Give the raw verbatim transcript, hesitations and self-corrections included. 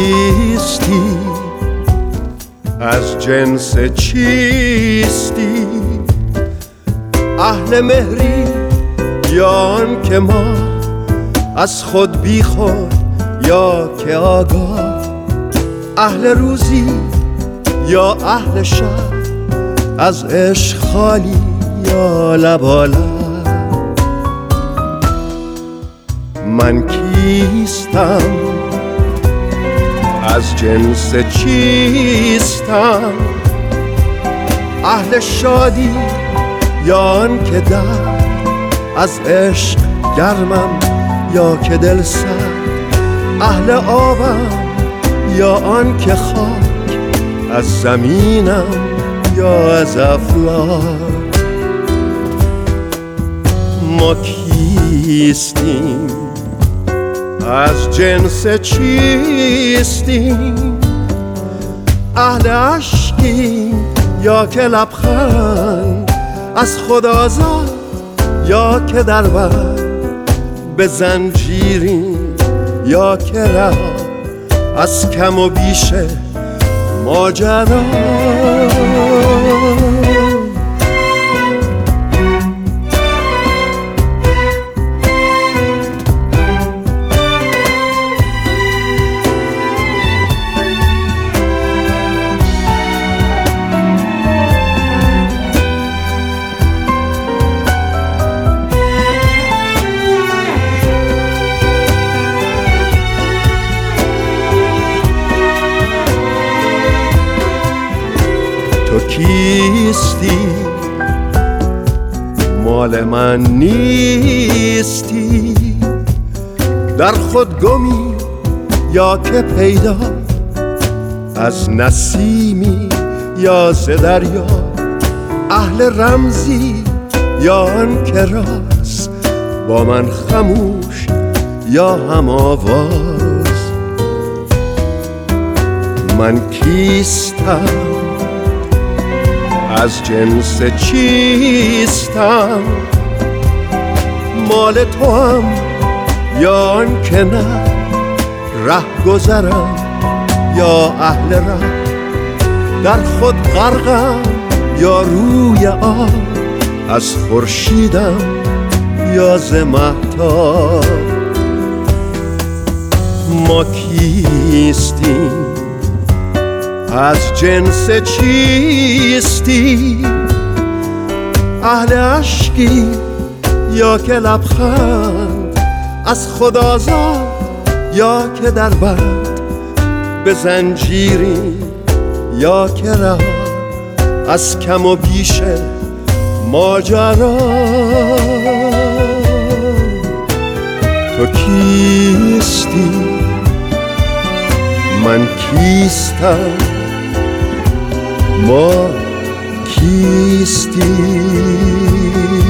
کیستی؟ از جنس چیستی؟ اهل مهری یا آن که ما از خود بی خود یا که آگاه؟ اهل روزی یا اهل شب؟ از عشق خالی یا لبالب؟ من کیستم؟ از جنس چیستم؟ اهل شادی یا آن که در از عشق گرمم یا که دل سرد؟ اهل آبم یا آن که خاک از زمینم یا از افلاک؟ ما کیستیم؟ از جنس چیستیم؟ اهل عشقیم یا که لبخند از خود آزاد یا که در بند به زنجیریم یا که ره از کم و بیش ماجرا؟ تو کیستی؟ مال من نیستی؟ در خود گمی یا که پیدا؟ از نسیمی یا ز دریا؟ اهل رمزی یا آن که راست با من خموش یا هم آواز؟ من کیستم؟ از جنس چیستم؟ مال تو هم یا آن که نه؟ ره گذرم یا اهل ره؟ در خود غرقم یا روی آب؟ از خورشیدم یا ز مهتاب؟ ما کیستیم؟ از جنس چیستی؟ اهل عشقی یا که لبخند از خود آزاد یا که در بند به زنجیری یا که رها از کم و بیش ماجرا؟ تو کیستی؟ من کیستم؟ ما کیستی؟